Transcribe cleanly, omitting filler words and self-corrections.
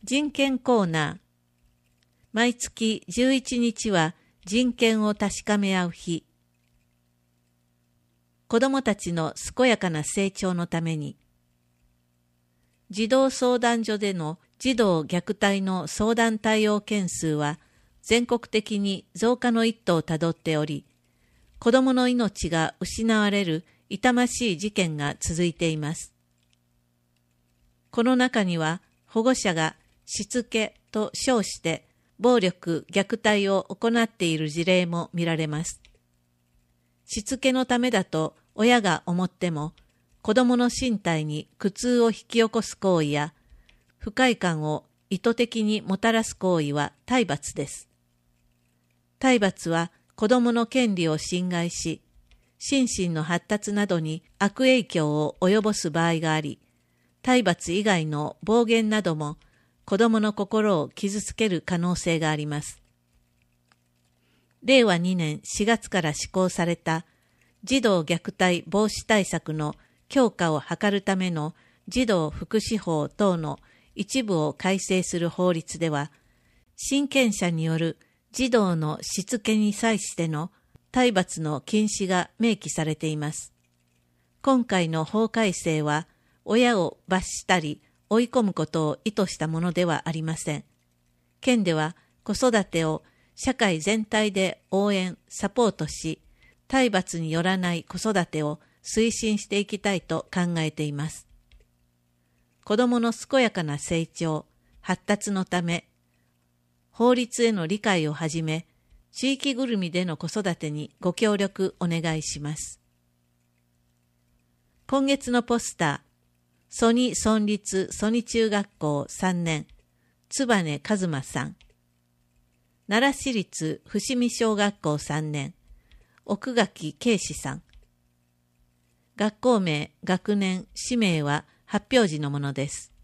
人権コーナー。毎月11日は人権を確かめ合う日。子どもたちの健やかな成長のために。児童相談所での児童虐待の相談対応件数は全国的に増加の一途をたどっており、子どもの命が失われる痛ましい事件が続いています。この中には保護者がしつけと称して暴力・虐待を行っている事例も見られます。しつけのためだと親が思っても、子どもの身体に苦痛を引き起こす行為や、不快感を意図的にもたらす行為は体罰です。体罰は子どもの権利を侵害し、心身の発達などに悪影響を及ぼす場合があり、体罰以外の暴言なども子どもの心を傷つける可能性があります。令和2年4月から施行された児童虐待防止対策の強化を図るための児童福祉法等の一部を改正する法律では、親権者による児童のしつけに際しての体罰の禁止が明記されています。今回の法改正は、親を罰したり追い込むことを意図したものではありません。県では子育てを社会全体で応援・サポートし、体罰によらない子育てを推進していきたいと考えています。子どもの健やかな成長・発達のため、法律への理解をはじめ、地域ぐるみでの子育てにご協力お願いします。今月のポスター、曽爾村立曽爾中学校3年、燕和馬さん。奈良市立伏見小学校3年、奥垣圭司さん。学校名、学年、氏名は発表時のものです。